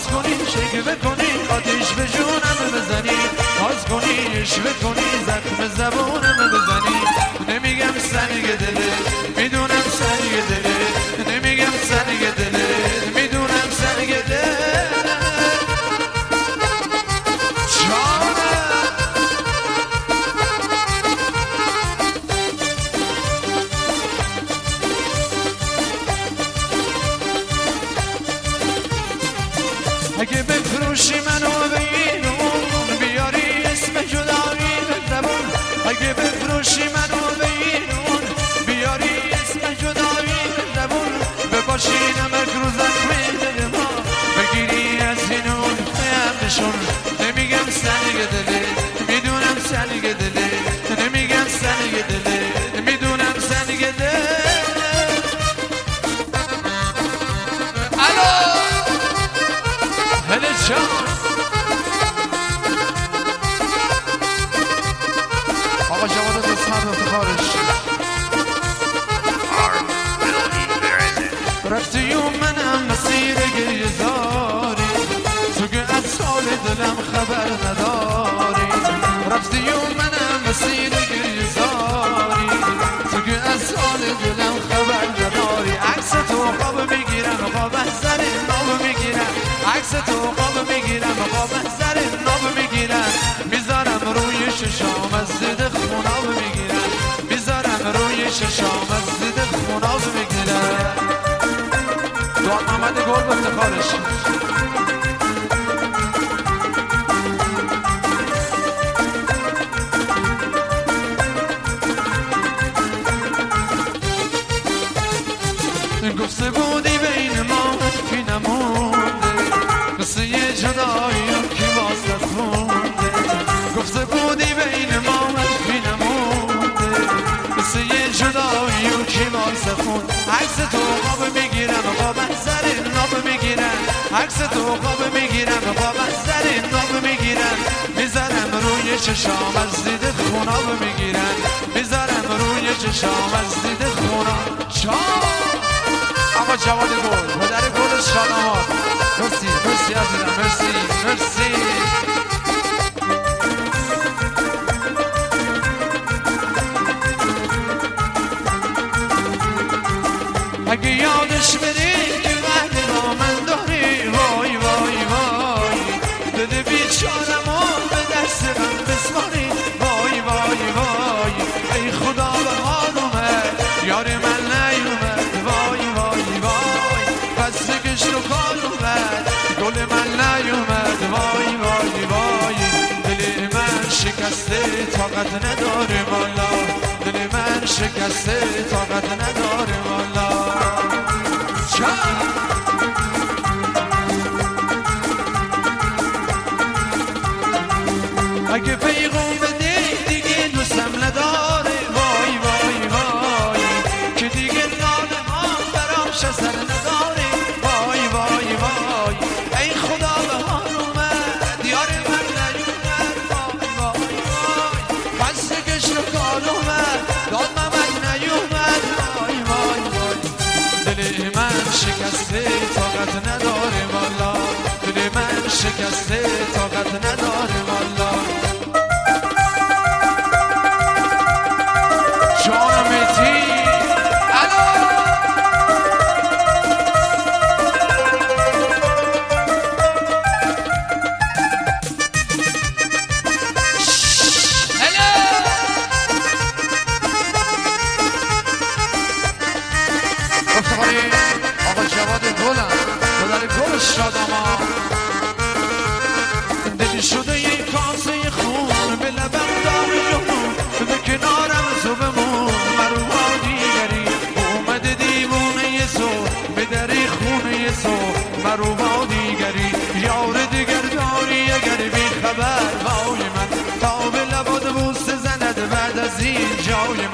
کنی شکوه کنی آتیش به جونم بزنی باز کنی اشوه کنی زخم زبونم بزنی نمیگم سنگ دله میدونم سنگ دله نمیگم سنگ دله میدونم سنگ دله اگه بفروشی منو به اینون بیاری اسم جدایی به زبون اگه بفروشی منو به اینون بیاری اسم جدایی به زبون بپاشی نمک رو زخم دل ما بگیری از اینون نشون نمیگم سنگ دله میدونم سنگ دله نمیگم سنگ دله میدونم سنگ دله هله چند آقا جواد قسمت افتخارش رفتی و منم مسیر گریه زاری تو که از سال دلم خبر نداری رفتی و منم مسیر گریه زاری تو که از سال دلم خبر نداری عکس تو خواب میگیرم خواب از سر ناب میگیرم عکس تو خواب میگیرم خواب از سر ناب میگیرم میذارم روی ششام از زده خوناب میگیرم میذارم روی ششام از زده خوناب میگیرم دعا محمد گل به افتخارش گفته بودی بین ما حرفی نمونده قصه جدایی که واسط مونده گفته بودی بین ما حرفی نمونده قصه جدایی که واسط مونده عکس تو خواب میگیرم خواب از سر ناب میگیرم عکس تو خواب میگیرم خواب از سر ناب میگیرم میذارم روی چشام از دید خوناب میگیرم میذارم روی چشام از دید خوناب آقا جواد گل پدر گل شاداماد مرسی مرسی عزیزم مرسی مرسی اگه یادش بری که وحد با من داری وای وای وای دل بیچارمو به دست من بسپاری وای وای وای ای خدا به حال اومد یار من نیومد وای وای وای بستگش رو کار اومد گل من نیومد وای وای وای دل من شکسته طاقت نداره والا دل من شکسته طاقت نداره والا اگه پیغام بده دیگه دوستم نداره وای وای وای که دیگه ناله ها براش اثر نداره وای وای وای ای خدا به حال اومد یار من نیومد وای وای وای بستگش رو کار اومد داد من نیومد وای وای وای دل من شکسته طاقت نداره والا دل من شکسته طاقت نداره والا آقا جواد گلم پدر گل شاداماد دل شده یک کاسه خون به لبم داری جنون به کنارم تو بمون مروا دیگری اومده دیوونه سو به دری خونه سو مروا دیگری یار دیگر داری اگر بی خبر وای من تا به لباد بوسه زند بعد از این جای